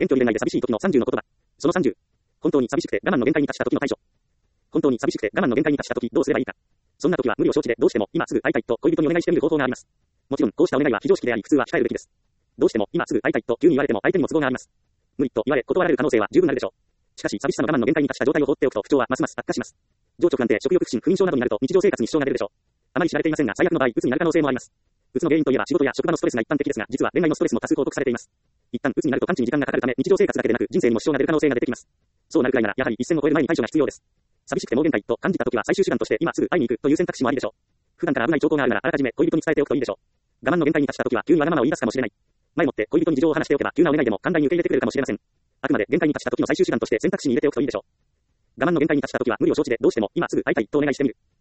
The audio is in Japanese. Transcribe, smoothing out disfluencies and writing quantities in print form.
遠距離恋愛で寂しい時の30の言葉。その30。本当に寂しくて我慢の限界に達した時の対処。本当に寂しくて我慢の限界に達した時どうすればいいか。そんな時は無理を承知でどうしても今すぐ会いたいと恋人にお願いしてみる方法があります。もちろんこうしたお願いは非常識であり普通は控えるべきです。どうしても今すぐ会いたいと急に言われても相手にも都合があります。無理と言われ断られる可能性は十分あるでしょう。しかし寂しさの我慢の限界に達した状態を放っておくと不調はますます悪化します。情緒不安定、食欲不振、不眠症などになると日常生活に支障が出るでしょう。あまり知られていませんが最悪の場合鬱になる可能性もあります。鬱の原因といえば仕事や職場のストレスが一般的ですが実は恋愛のストレスも多数報告されています。一旦鬱になると完治に時間がかかるため日常生活だけでなく人生にも支障が出る可能性が出てきます。そうなるくらいならやはり一線を越える前に対処が必要です。寂しくてもう限界と感じた時は最終手段として今すぐ会いに行くという選択肢もありでしょう。普段から危ない兆候があるならあらかじめ恋人に伝えておくといいでしょう。我慢の限界に達した時は急にわがままを言い出すかもしれない。前もって恋人に事情を話しておけば急なお願いでも簡単に受け入れてくれるかもしれません。あくまで限界に達した時の最終手段として選択肢に入れておくといいでしょう。我慢の限界に達した時は無理を承知でどうしても今すぐ会いたいとお願いしてみる。